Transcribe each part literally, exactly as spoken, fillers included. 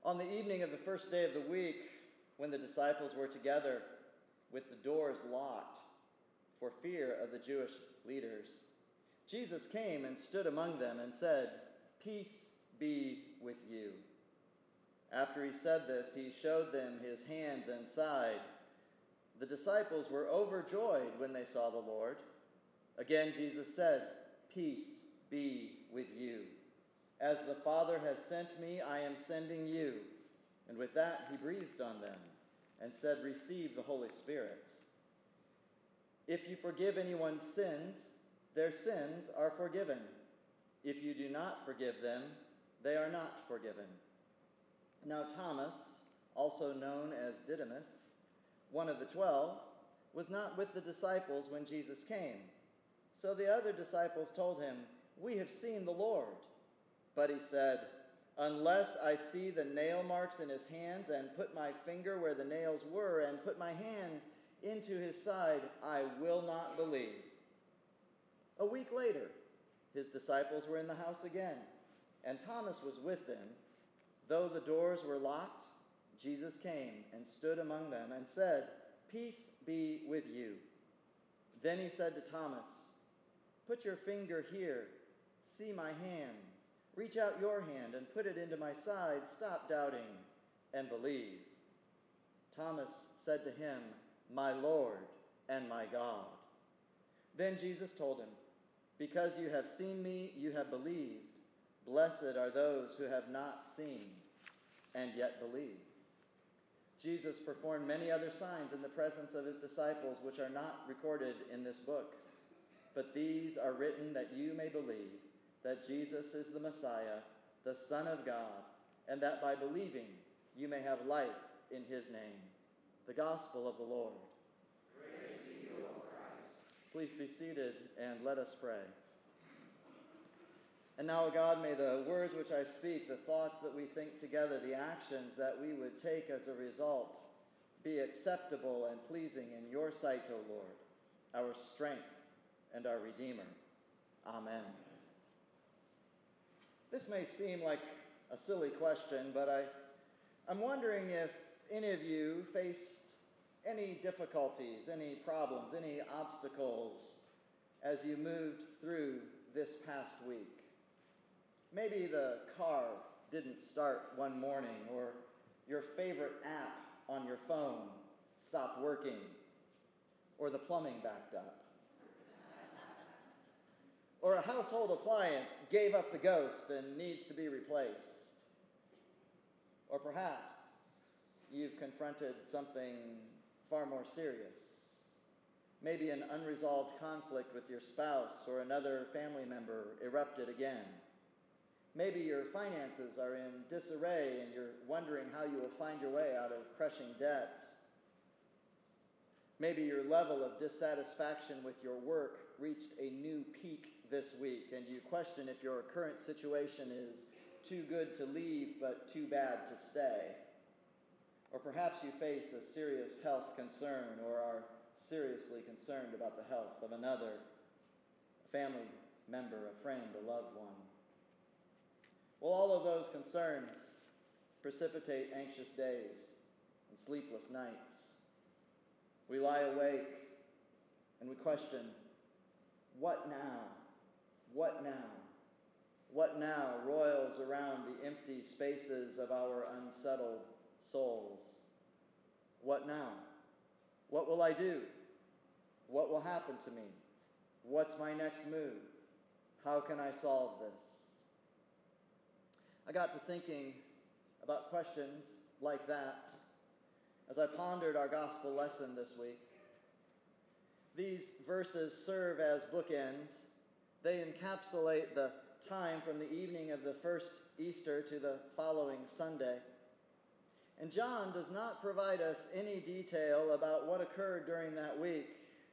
On the evening of the first day of the week, when the disciples were together with the doors locked for fear of the Jewish leaders, Jesus came and stood among them and said, "Peace be with you." After he said this, he showed them his hands and side. The disciples were overjoyed when they saw the Lord. Again, Jesus said, "Peace be with you. As the Father has sent me, I am sending you." And with that, he breathed on them and said, "Receive the Holy Spirit. If you forgive anyone's sins, their sins are forgiven. If you do not forgive them, they are not forgiven." Now Thomas, also known as Didymus, one of the twelve, was not with the disciples when Jesus came. So the other disciples told him, "We have seen the Lord." But he said, "Unless I see the nail marks in his hands and put my finger where the nails were and put my hands into his side, I will not believe." A week later, his disciples were in the house again, and Thomas was with them. Though the doors were locked, Jesus came and stood among them and said, "Peace be with you." Then he said to Thomas, "Put your finger here, see my hands. Reach out your hand and put it into my side. Stop doubting and believe." Thomas said to him, "My Lord and my God." Then Jesus told him, "Because you have seen me, you have believed. Blessed are those who have not seen and yet believe." Jesus performed many other signs in the presence of his disciples, which are not recorded in this book. But these are written that you may believe that Jesus is the Messiah, the Son of God, and that by believing you may have life in his name. The gospel of the Lord. Praise to you, O Christ. Please be seated and let us pray. And now, O God, may the words which I speak, the thoughts that we think together, the actions that we would take as a result, be acceptable and pleasing in your sight, O Lord, our strength and our Redeemer. Amen. This may seem like a silly question, but I, I'm wondering if any of you faced any difficulties, any problems, any obstacles as you moved through this past week. Maybe the car didn't start one morning, or your favorite app on your phone stopped working, or the plumbing backed up. Or a household appliance gave up the ghost and needs to be replaced. Or perhaps you've confronted something far more serious. Maybe an unresolved conflict with your spouse or another family member erupted again. Maybe your finances are in disarray and you're wondering how you will find your way out of crushing debt. Maybe your level of dissatisfaction with your work reached a new peak this week, and you question if your current situation is too good to leave but too bad to stay. Or perhaps you face a serious health concern or are seriously concerned about the health of another, a family member, a friend, a loved one. Well, all of those concerns precipitate anxious days and sleepless nights. We lie awake and we question, what now? What now? What now roils around the empty spaces of our unsettled souls? What now? What will I do? What will happen to me? What's my next move? How can I solve this? I got to thinking about questions like that as I pondered our gospel lesson this week. These verses serve as bookends. They encapsulate the time from the evening of the first Easter to the following Sunday. And John does not provide us any detail about what occurred during that week.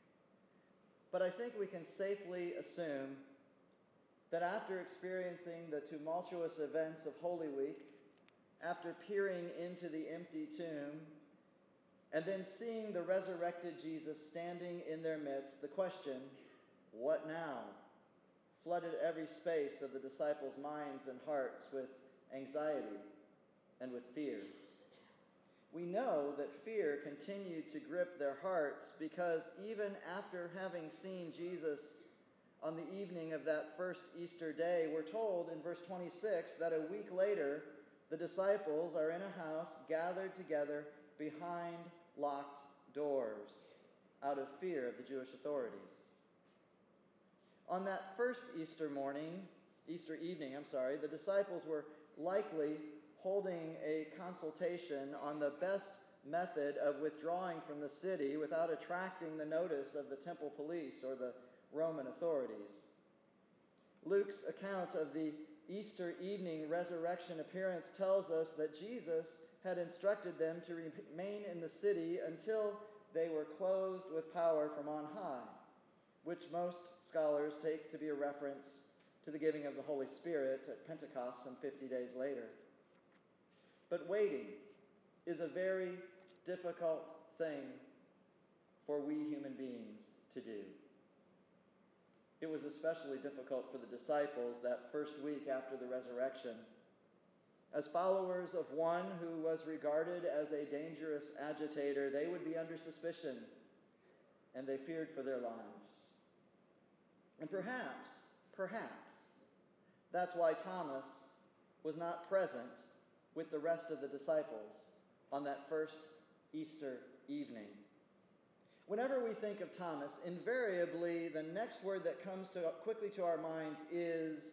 But I think we can safely assume that after experiencing the tumultuous events of Holy Week, after peering into the empty tomb, and then seeing the resurrected Jesus standing in their midst, the question, what now, flooded every space of the disciples' minds and hearts with anxiety and with fear. We know that fear continued to grip their hearts because even after having seen Jesus on the evening of that first Easter day, we're told in verse twenty-six that a week later, the disciples are in a house gathered together behind locked doors out of fear of the Jewish authorities. On that first Easter morning, Easter evening, I'm sorry, the disciples were likely holding a consultation on the best method of withdrawing from the city without attracting the notice of the temple police or the Roman authorities. Luke's account of the Easter evening resurrection appearance tells us that Jesus had instructed them to remain in the city until they were clothed with power from on high, which most scholars take to be a reference to the giving of the Holy Spirit at Pentecost some fifty days later. But waiting is a very difficult thing for we human beings to do. It was especially difficult for the disciples that first week after the resurrection. As followers of one who was regarded as a dangerous agitator, they would be under suspicion, and they feared for their lives. And perhaps, perhaps, that's why Thomas was not present with the rest of the disciples on that first Easter evening. Whenever we think of Thomas, invariably the next word that comes to, quickly to our minds is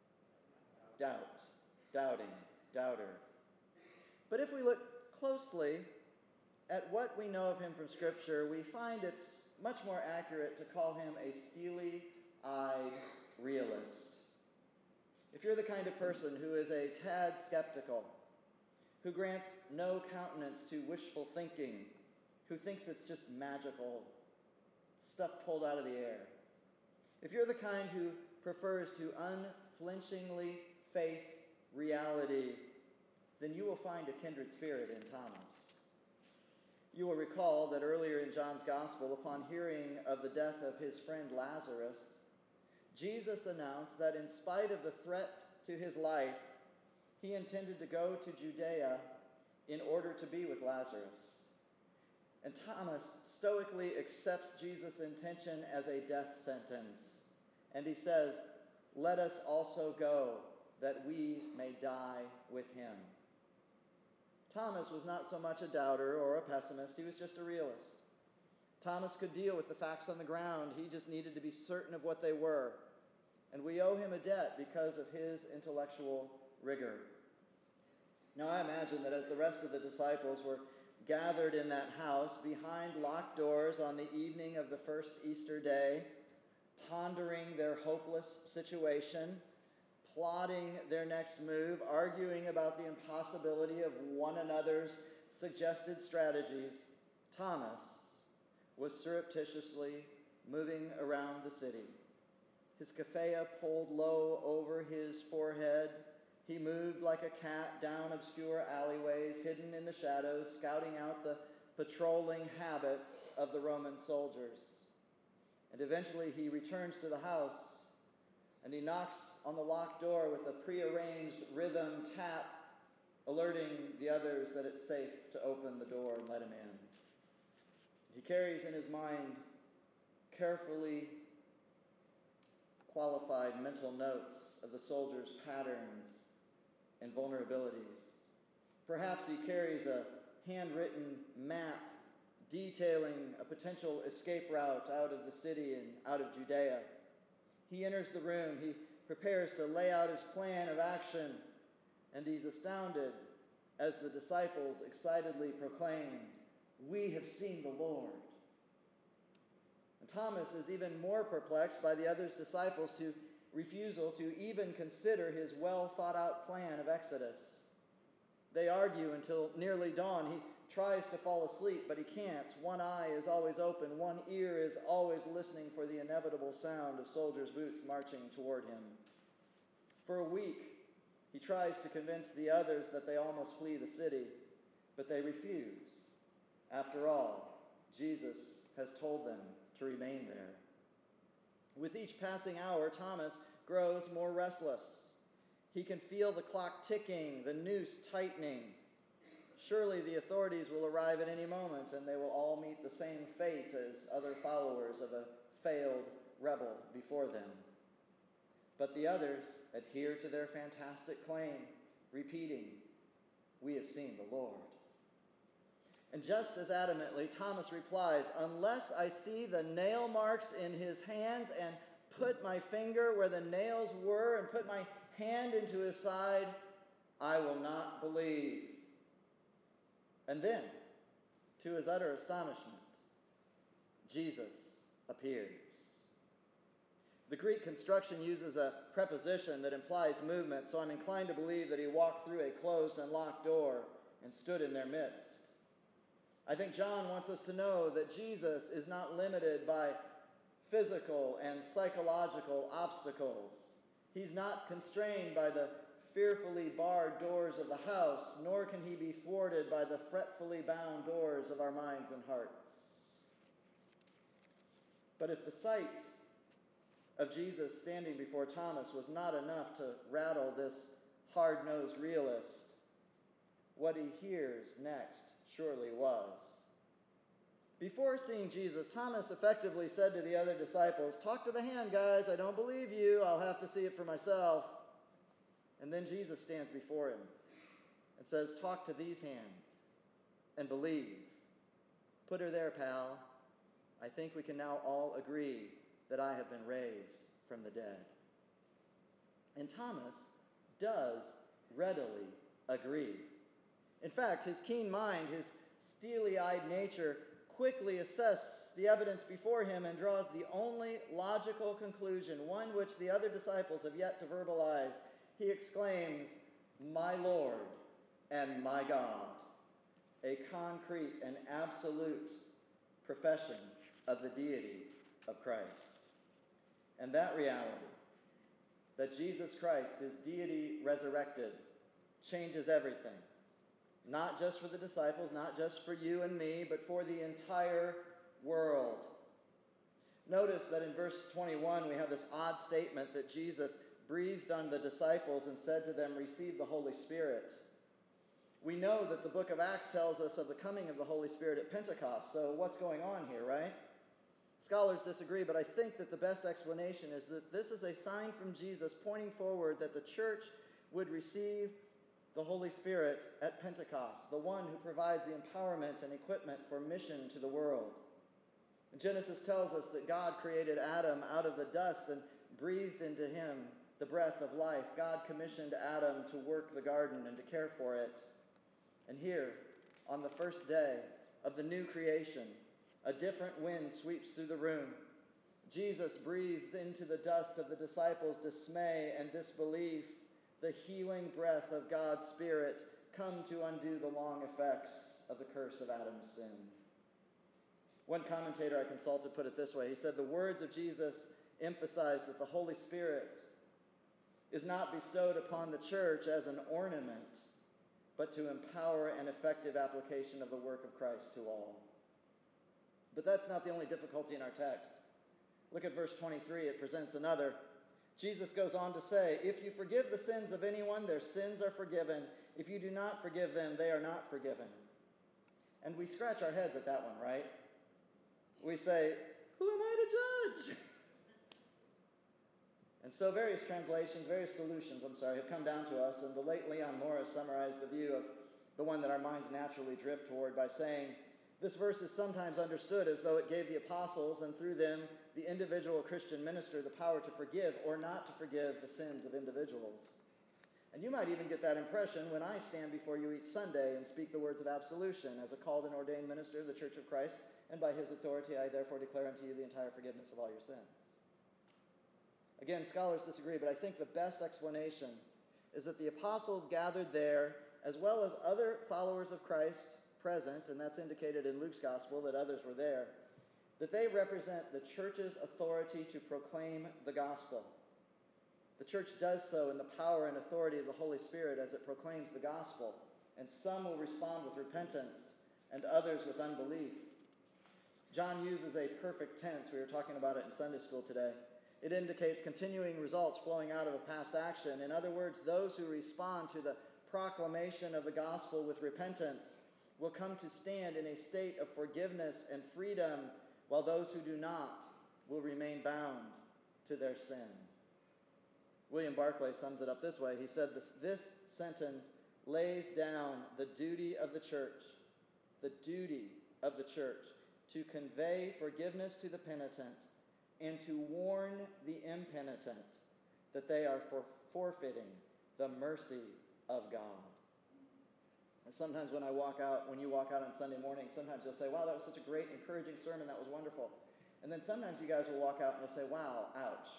doubt, doubting, doubter. But if we look closely at what we know of him from Scripture, we find it's much more accurate to call him a steely-eyed realist. If you're the kind of person who is a tad skeptical, who grants no countenance to wishful thinking, who thinks it's just magical stuff pulled out of the air, if you're the kind who prefers to unflinchingly face reality, then you will find a kindred spirit in Thomas. You will recall that earlier in John's Gospel, upon hearing of the death of his friend Lazarus, Jesus announced that in spite of the threat to his life, he intended to go to Judea in order to be with Lazarus. And Thomas stoically accepts Jesus' intention as a death sentence. And he says, "Let us also go, that we may die with him." Thomas was not so much a doubter or a pessimist, he was just a realist. Thomas could deal with the facts on the ground, he just needed to be certain of what they were. And we owe him a debt because of his intellectual rigor. Now I imagine that as the rest of the disciples were gathered in that house behind locked doors on the evening of the first Easter day, pondering their hopeless situation, plotting their next move, arguing about the impossibility of one another's suggested strategies, Thomas was surreptitiously moving around the city. His keffiyeh pulled low over his forehead. He moved like a cat down obscure alleyways, hidden in the shadows, scouting out the patrolling habits of the Roman soldiers. And eventually he returns to the house, and he knocks on the locked door with a prearranged rhythm tap, alerting the others that it's safe to open the door and let him in. He carries in his mind carefully qualified mental notes of the soldiers' patterns and vulnerabilities. Perhaps he carries a handwritten map detailing a potential escape route out of the city and out of Judea. He enters the room, he prepares to lay out his plan of action, and he's astounded as the disciples excitedly proclaim, "We have seen the Lord." And Thomas is even more perplexed by the other disciples' to refusal to even consider his well-thought-out plan of Exodus. They argue until nearly dawn. He tries to fall asleep, but he can't. One eye is always open. One ear is always listening for the inevitable sound of soldiers' boots marching toward him. For a week, he tries to convince the others that they all must flee the city, but they refuse. After all, Jesus has told them to remain there. With each passing hour, Thomas grows more restless. He can feel the clock ticking, the noose tightening. Surely the authorities will arrive at any moment, and they will all meet the same fate as other followers of a failed rebel before them. But the others adhere to their fantastic claim, repeating, "We have seen the Lord." And just as adamantly, Thomas replies, "Unless I see the nail marks in his hands and put my finger where the nails were and put my hand into his side, I will not believe." And then, to his utter astonishment, Jesus appears. The Greek construction uses a preposition that implies movement, so I'm inclined to believe that he walked through a closed and locked door and stood in their midst. I think John wants us to know that Jesus is not limited by physical and psychological obstacles. He's not constrained by the fearfully barred doors of the house, nor can he be thwarted by the fretfully bound doors of our minds and hearts. But if the sight of Jesus standing before Thomas was not enough to rattle this hard-nosed realist, what he hears next surely was. Before seeing Jesus, Thomas effectively said to the other disciples, "Talk to the hand, guys. I don't believe you. I'll have to see it for myself." And then Jesus stands before him and says, "Talk to these hands and believe." Put her there, pal. I think we can now all agree that I have been raised from the dead. And Thomas does readily agree. In fact, his keen mind, his steely-eyed nature, quickly assesses the evidence before him and draws the only logical conclusion, one which the other disciples have yet to verbalize. He exclaims, "My Lord and my God," a concrete and absolute profession of the deity of Christ. And that reality, that Jesus Christ is deity resurrected, changes everything. Not just for the disciples, not just for you and me, but for the entire world. Notice that in verse twenty-one, we have this odd statement that Jesus breathed on the disciples and said to them, "Receive the Holy Spirit." We know that the book of Acts tells us of the coming of the Holy Spirit at Pentecost, so what's going on here, right? Scholars disagree, but I think that the best explanation is that this is a sign from Jesus pointing forward that the church would receive the Holy Spirit at Pentecost, the one who provides the empowerment and equipment for mission to the world. And Genesis tells us that God created Adam out of the dust and breathed into him the breath of life. God commissioned Adam to work the garden and to care for it. And here, on the first day of the new creation, a different wind sweeps through the room. Jesus breathes into the dust of the disciples' dismay and disbelief. The healing breath of God's Spirit come to undo the long effects of the curse of Adam's sin. One commentator I consulted put it this way. He said, "The words of Jesus emphasize that the Holy Spirit is not bestowed upon the church as an ornament, but to empower an effective application of the work of Christ to all." But that's not the only difficulty in our text. Look at verse twenty-three. It presents another. Jesus goes on to say, "If you forgive the sins of anyone, their sins are forgiven. If you do not forgive them, they are not forgiven." And we scratch our heads at that one, right? We say, "Who am I to judge?" And so various translations, various solutions, I'm sorry, have come down to us, and the late Leon Morris summarized the view of the one that our minds naturally drift toward by saying, this verse is sometimes understood as though it gave the apostles and through them the individual Christian minister the power to forgive or not to forgive the sins of individuals. And you might even get that impression when I stand before you each Sunday and speak the words of absolution as a called and ordained minister of the Church of Christ, and by his authority I therefore declare unto you the entire forgiveness of all your sins. Again, scholars disagree, but I think the best explanation is that the apostles gathered there, as well as other followers of Christ present, and that's indicated in Luke's gospel that others were there, that they represent the church's authority to proclaim the gospel. The church does so in the power and authority of the Holy Spirit as it proclaims the gospel, and some will respond with repentance and others with unbelief. John uses a perfect tense. We were talking about it in Sunday school today. It indicates continuing results flowing out of a past action. In other words, those who respond to the proclamation of the gospel with repentance will come to stand in a state of forgiveness and freedom, while those who do not will remain bound to their sin. William Barclay sums it up this way. He said, this, this sentence lays down the duty of the church, the duty of the church to convey forgiveness to the penitent and to warn the impenitent that they are for forfeiting the mercy of God. And sometimes when I walk out, when you walk out on Sunday morning, sometimes you'll say, wow, that was such a great, encouraging sermon. That was wonderful. And then sometimes you guys will walk out and you'll say, wow, ouch.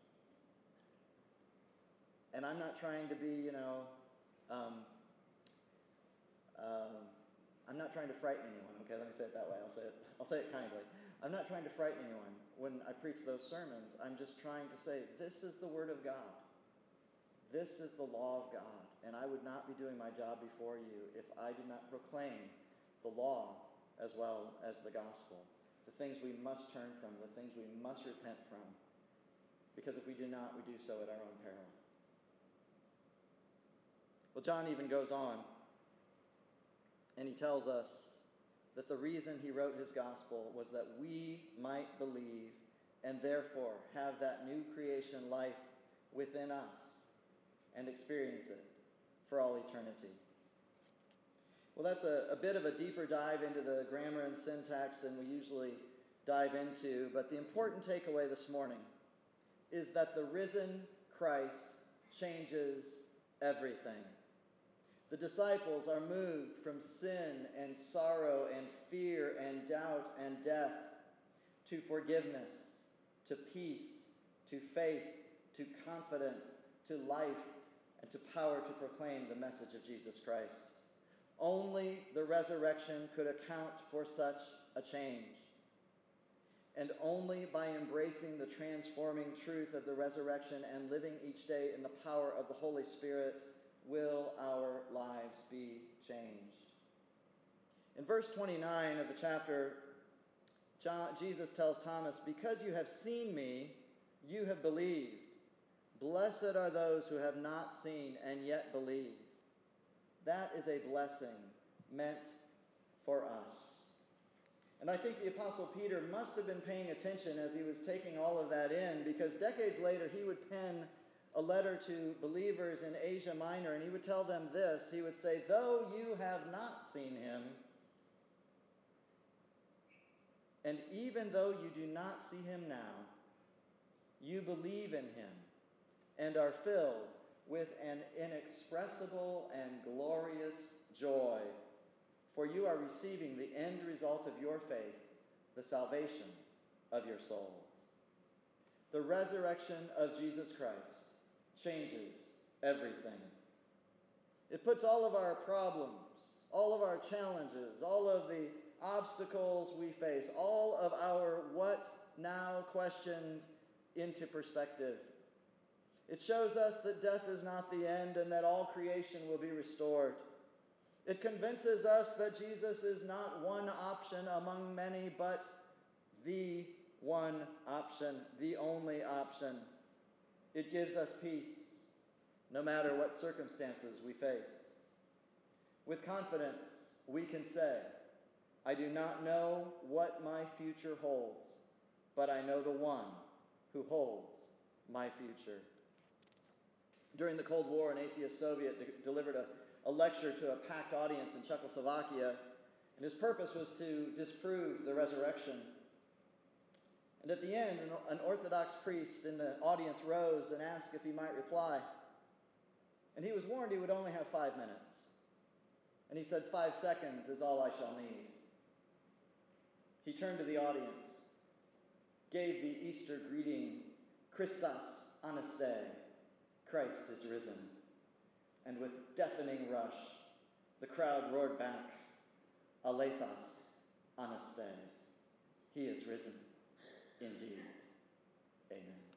And I'm not trying to be, you know, um, um, I'm not trying to frighten anyone. Okay, let me say it that way. I'll say it, I'll say it kindly. I'm not trying to frighten anyone when I preach those sermons. I'm just trying to say, this is the Word of God. This is the law of God. And I would not be doing my job before you if I did not proclaim the law as well as the gospel. The things we must turn from, the things we must repent from. Because if we do not, we do so at our own peril. Well, John even goes on, and he tells us that the reason he wrote his gospel was that we might believe and therefore have that new creation life within us and experience it for all eternity. Well, that's a, a bit of a deeper dive into the grammar and syntax than we usually dive into, but the important takeaway this morning is that the risen Christ changes everything. The disciples are moved from sin and sorrow and fear and doubt and death to forgiveness, to peace, to faith, to confidence, to life, and to power to proclaim the message of Jesus Christ. Only the resurrection could account for such a change. And only by embracing the transforming truth of the resurrection and living each day in the power of the Holy Spirit will our lives be changed. In verse twenty-nine of the chapter, John, Jesus tells Thomas, because you have seen me, you have believed. Blessed are those who have not seen and yet believe. That is a blessing meant for us. And I think the Apostle Peter must have been paying attention as he was taking all of that in, because decades later he would pen a letter to believers in Asia Minor, and he would tell them this. He would say, though you have not seen him, and even though you do not see him now, you believe in him and are filled with an inexpressible and glorious joy, for you are receiving the end result of your faith, the salvation of your souls. The resurrection of Jesus Christ changes everything. It puts all of our problems, all of our challenges, all of the obstacles we face, all of our what now questions into perspective. It shows us that death is not the end and that all creation will be restored. It convinces us that Jesus is not one option among many, but the one option, the only option. It gives us peace, no matter what circumstances we face. With confidence, we can say, I do not know what my future holds, but I know the one who holds my future. During the Cold War, an atheist Soviet de- delivered a, a lecture to a packed audience in Czechoslovakia, and his purpose was to disprove the resurrection. And at the end, an, an Orthodox priest in the audience rose and asked if he might reply. And he was warned he would only have five minutes. And he said, five seconds is all I shall need. He turned to the audience, gave the Easter greeting, Christos Anastai, Christ is risen. And with deafening rush, the crowd roared back, Aleithos Anastai, he is risen indeed. Amen.